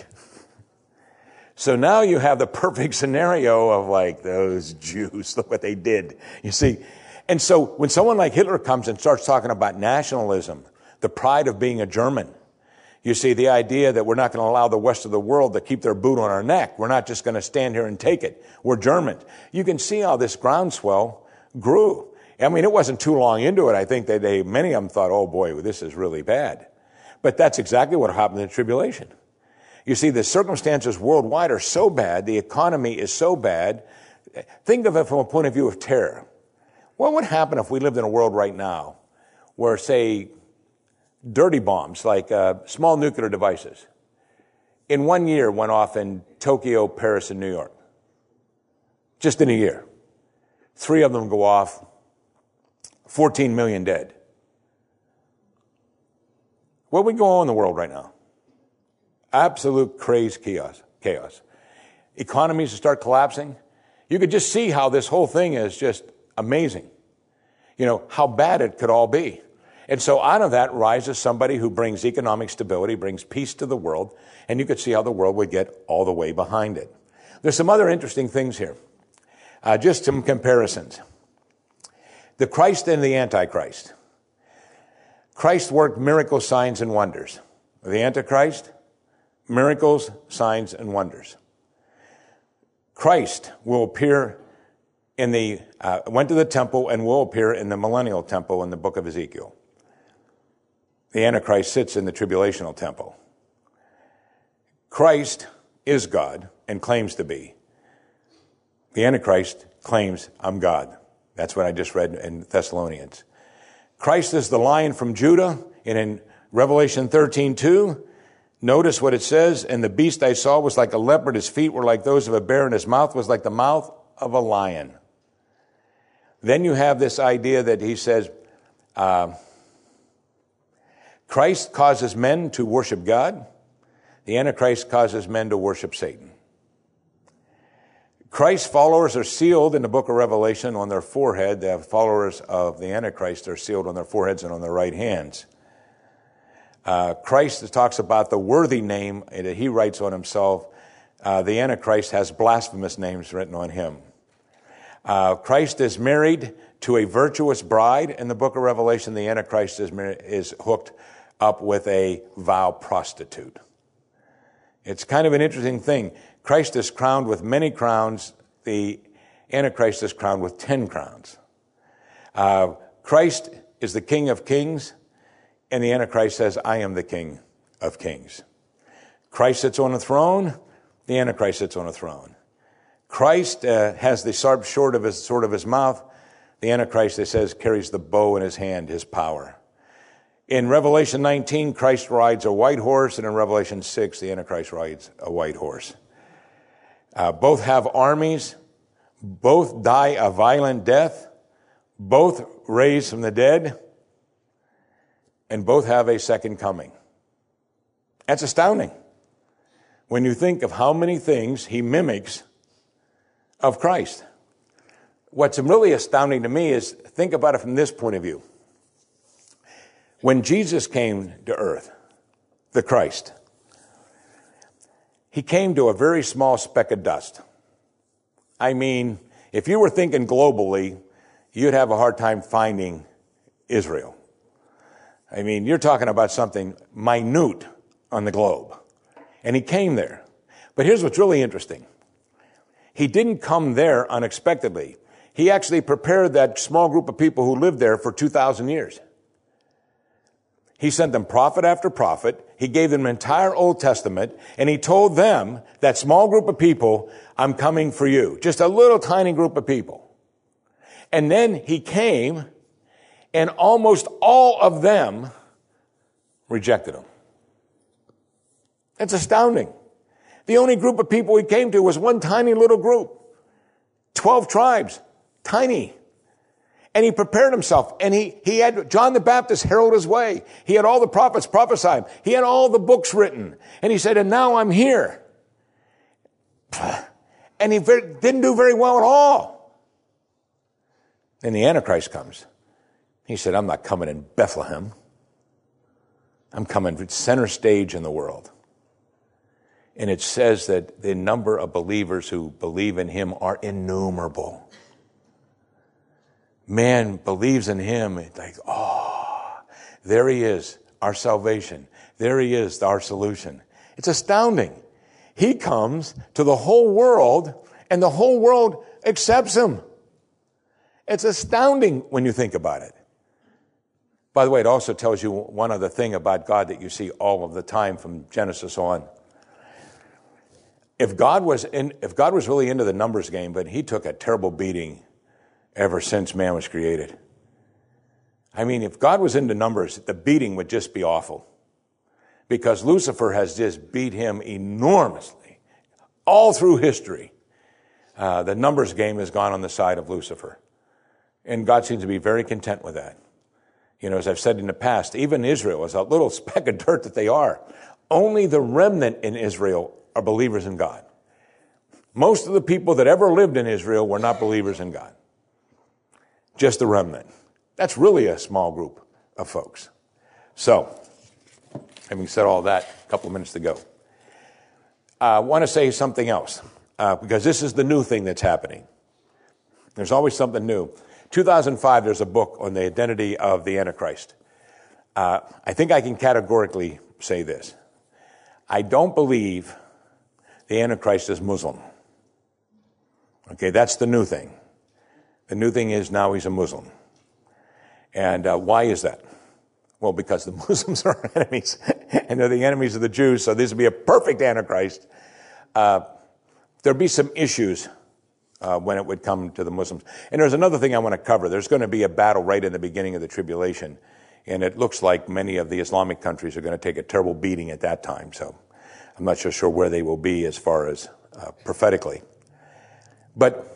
So now you have the perfect scenario of like those Jews, look what they did, you see. And so when someone like Hitler comes and starts talking about nationalism, the pride of being a German, you see, the idea that we're not going to allow the rest of the world to keep their boot on our neck. We're not just going to stand here and take it. We're Germans. You can see how this groundswell grew. I mean, it wasn't too long into it. I think that many of them thought, oh boy, this is really bad. But that's exactly what happened in the tribulation. You see, the circumstances worldwide are so bad. The economy is so bad. Think of it from a point of view of terror. What would happen if we lived in a world right now where, say, dirty bombs, like small nuclear devices, in 1 year went off in Tokyo, Paris, and New York? Just in a year. 3 of them go off, 14 million dead. What would go on in the world right now? Absolute crazy chaos. Economies start collapsing. You could just see how this whole thing is just amazing. How bad it could all be. And so out of that rises somebody who brings economic stability, brings peace to the world, and you could see how the world would get all the way behind it. There's some other interesting things here. Just some comparisons. The Christ and the Antichrist. Christ worked miracles, signs, and wonders. The Antichrist, miracles, signs, and wonders. Christ will appear went to the temple and will appear in the millennial temple in the book of Ezekiel. The Antichrist sits in the tribulational temple. Christ is God and claims to be. The Antichrist claims, I'm God. That's what I just read in Thessalonians. Christ is the Lion from Judah, and in Revelation 13:2, notice what it says, and the beast I saw was like a leopard, his feet were like those of a bear, and his mouth was like the mouth of a lion. Then you have this idea that he says, Christ causes men to worship God. The Antichrist causes men to worship Satan. Christ's followers are sealed in the book of Revelation on their forehead. The followers of the Antichrist are sealed on their foreheads and on their right hands. Christ talks about the worthy name that he writes on himself. The Antichrist has blasphemous names written on him. Christ is married to a virtuous bride in the book of Revelation. The Antichrist is hooked up with a vile prostitute. It's kind of an interesting thing. Christ is crowned with many crowns. The Antichrist is crowned with 10 crowns. Christ is the King of Kings, and the Antichrist says, I am the King of Kings. Christ sits on a throne. The Antichrist sits on a throne. Christ has the sharp sword of his mouth. The Antichrist, it says, carries the bow in his hand, his power. In Revelation 19, Christ rides a white horse, and in Revelation 6, the Antichrist rides a white horse. Both have armies. Both die a violent death. Both raised from the dead. And both have a second coming. That's astounding. When you think of how many things he mimics of Christ. What's really astounding to me is, think about it from this point of view. When Jesus came to earth, the Christ, he came to a very small speck of dust. I mean, If you were thinking globally, you'd have a hard time finding Israel. I mean, you're talking about something minute on the globe. And he came there. But here's what's really interesting. He didn't come there unexpectedly. He actually prepared that small group of people who lived there for 2,000 years. He sent them prophet after prophet. He gave them an entire Old Testament, and he told them, that small group of people, I'm coming for you. Just a little tiny group of people. And then he came, and almost all of them rejected him. It's astounding. The only group of people he came to was one tiny little group. 12 tribes. Tiny. And he prepared himself, and he had John the Baptist herald his way. He had all the prophets prophesy. He had all the books written. And he said, and now I'm here. And he didn't do very well at all. Then the Antichrist comes. He said, I'm not coming in Bethlehem. I'm coming center stage in the world. And it says that the number of believers who believe in him are innumerable. Man believes in him. It's like, oh, there he is, our salvation. There he is, our solution. It's astounding. He comes to the whole world, and the whole world accepts him. It's astounding when you think about it. By the way, it also tells you one other thing about God that you see all of the time from Genesis on. If God was really into the numbers game, but he took a terrible beating ever since man was created. I mean, if God was into numbers, the beating would just be awful. Because Lucifer has just beat him enormously. All through history, the numbers game has gone on the side of Lucifer. And God seems to be very content with that. You know, as I've said in the past, even Israel, as a little speck of dirt that they are, only the remnant in Israel are believers in God. Most of the people that ever lived in Israel were not believers in God. Just the remnant. That's really a small group of folks. So, having said all that, a couple of minutes to go. I want to say something else, because this is the new thing that's happening. There's always something new. 2005, there's a book on the identity of the Antichrist. I think I can categorically say this. I don't believe the Antichrist is Muslim. Okay, that's the new thing. The new thing is now he's a Muslim. And why is that? Well, because the Muslims are our enemies, and they're the enemies of the Jews, so this would be a perfect Antichrist. There'd be some issues when it would come to the Muslims. And there's another thing I want to cover. There's going to be a battle right in the beginning of the tribulation, and it looks like many of the Islamic countries are going to take a terrible beating at that time, so I'm not so sure where they will be as far as prophetically. But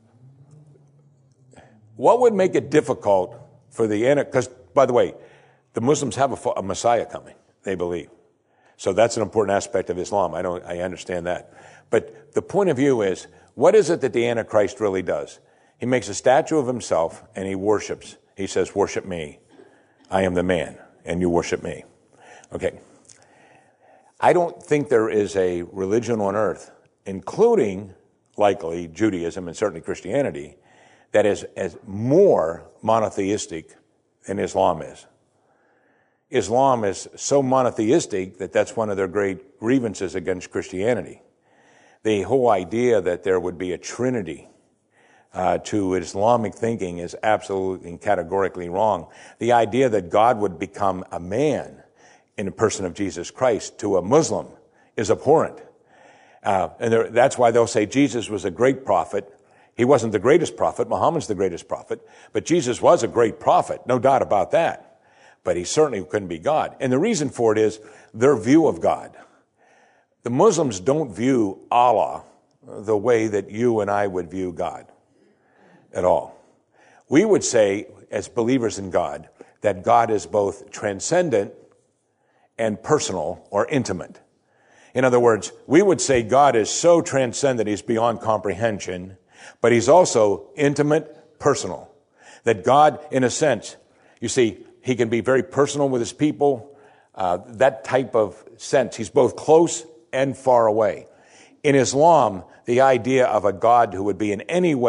what would make it difficult for the Antichrist? Because, by the way, the Muslims have a Messiah coming, they believe. So that's an important aspect of Islam. I understand that. But the point of view is, what is it that the Antichrist really does? He makes a statue of himself and he worships. He says, worship me. I am the man, and you worship me. Okay. I don't think there is a religion on earth, including likely Judaism and certainly Christianity, that is as more monotheistic than Islam is. Islam is so monotheistic that that's one of their great grievances against Christianity. The whole idea that there would be a trinity to Islamic thinking is absolutely and categorically wrong. The idea that God would become a man in the person of Jesus Christ to a Muslim is abhorrent. And that's why they'll say Jesus was a great prophet. He wasn't the greatest prophet. Muhammad's the greatest prophet. But Jesus was a great prophet, no doubt about that. But he certainly couldn't be God. And the reason for it is their view of God. The Muslims don't view Allah the way that you and I would view God at all. We would say, as believers in God, that God is both transcendent and personal or intimate. In other words, we would say God is so transcendent, he's beyond comprehension, but he's also intimate, personal. That God, in a sense, you see, he can be very personal with his people, that type of sense. He's both close and far away. In Islam, the idea of a God who would be in any way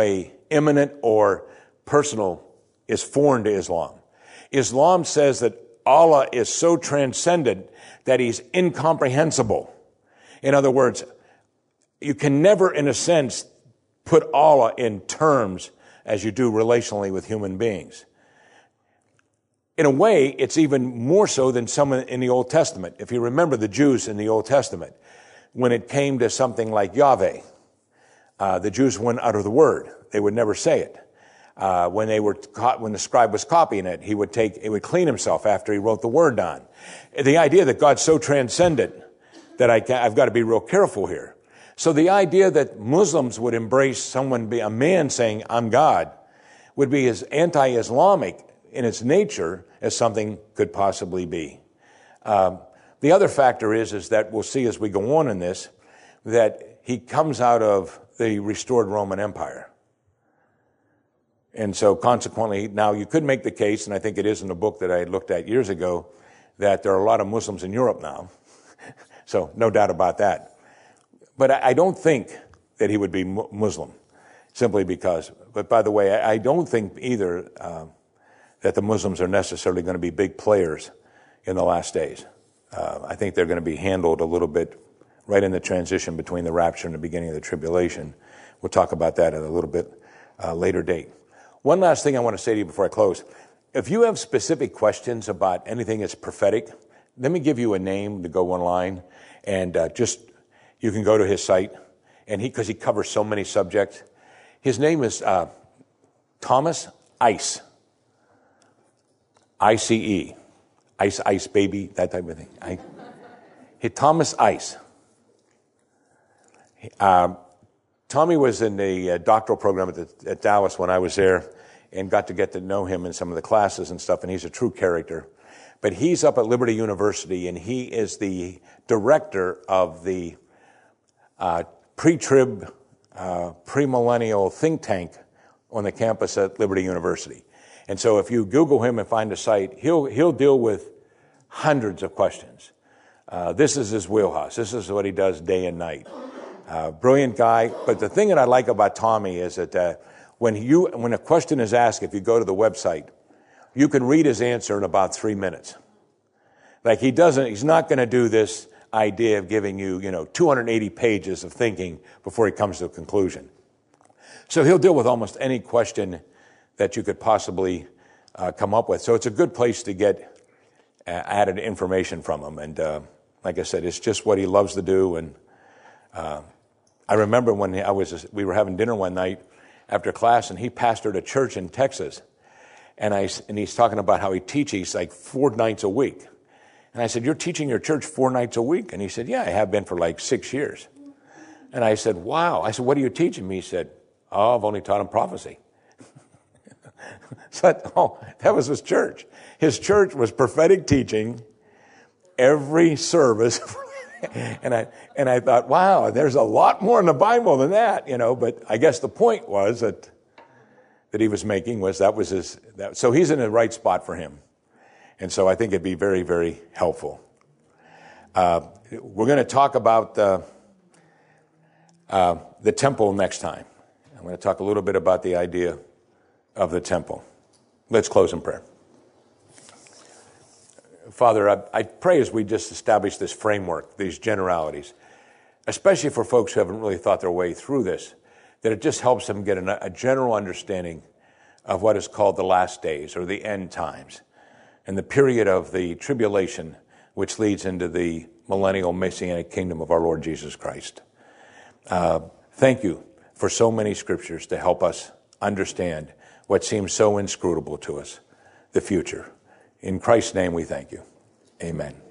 imminent or personal is foreign to Islam. Islam says that Allah is so transcendent that he's incomprehensible. In other words, you can never, in a sense, put Allah in terms as you do relationally with human beings. In a way, it's even more so than some in the Old Testament. If you remember the Jews in the Old Testament, when it came to something like Yahweh, the Jews wouldn't utter the word. They would never say it. When the scribe was copying it, he would clean himself after he wrote the word down. The idea that God's so transcendent that I've got to be real careful here. So the idea that Muslims would embrace a man saying, I'm God, would be as anti-Islamic in its nature as something could possibly be. The other factor is that we'll see as we go on in this, that he comes out of the restored Roman Empire. And so consequently, now you could make the case, and I think it is in the book that I had looked at years ago, that there are a lot of Muslims in Europe now. So no doubt about that. But I don't think that he would be Muslim, simply because. But by the way, I don't think either that the Muslims are necessarily going to be big players in the last days. I think they're going to be handled a little bit right in the transition between the rapture and the beginning of the tribulation. We'll talk about that at a little bit later date. One last thing I want to say to you before I close. If you have specific questions about anything that's prophetic, let me give you a name to go online, and you can go to his site, and because he covers so many subjects. His name is Thomas Ice. I-C-E. Ice, ice, baby, that type of thing. Thomas Ice. Tommy was in the doctoral program at Dallas when I was there and got to know him in some of the classes and stuff, and he's a true character. But he's up at Liberty University, and he is the director of the pre-trib, premillennial think tank on the campus at Liberty University. And so if you Google him and find a site, he'll deal with hundreds of questions. This is his wheelhouse. This is what he does day and night. Brilliant guy. But the thing that I like about Tommy is that when a question is asked, if you go to the website, you can read his answer in about 3 minutes. Like he's not going to do this idea of giving you, 280 pages of thinking before he comes to a conclusion. So he'll deal with almost any question that you could possibly come up with. So it's a good place to get added information from him. And like I said, it's just what he loves to do. And I remember when we were having dinner one night after class, and he pastored a church in Texas. And he's talking about how he teaches like 4 nights a week. And I said, you're teaching your church 4 nights a week? And he said, yeah, I have been for like 6 years. And I said, wow. I said, what are you teaching me? He said, I've only taught him prophecy. So that was his church. His church was prophetic teaching every service. And I thought, wow, there's a lot more in the Bible than that, But I guess the point was that he was making was that was his. So he's in the right spot for him. And so I think it'd be very, very helpful. We're going to talk about the temple next time. I'm going to talk a little bit about the idea of the temple. Let's close in prayer. Father, I pray as we just establish this framework, these generalities, especially for folks who haven't really thought their way through this, that it just helps them get a general understanding of what is called the last days or the end times and the period of the tribulation which leads into the millennial messianic kingdom of our Lord Jesus Christ. Thank you for so many scriptures to help us understand what seems so inscrutable to us, the future. In Christ's name we thank you. Amen.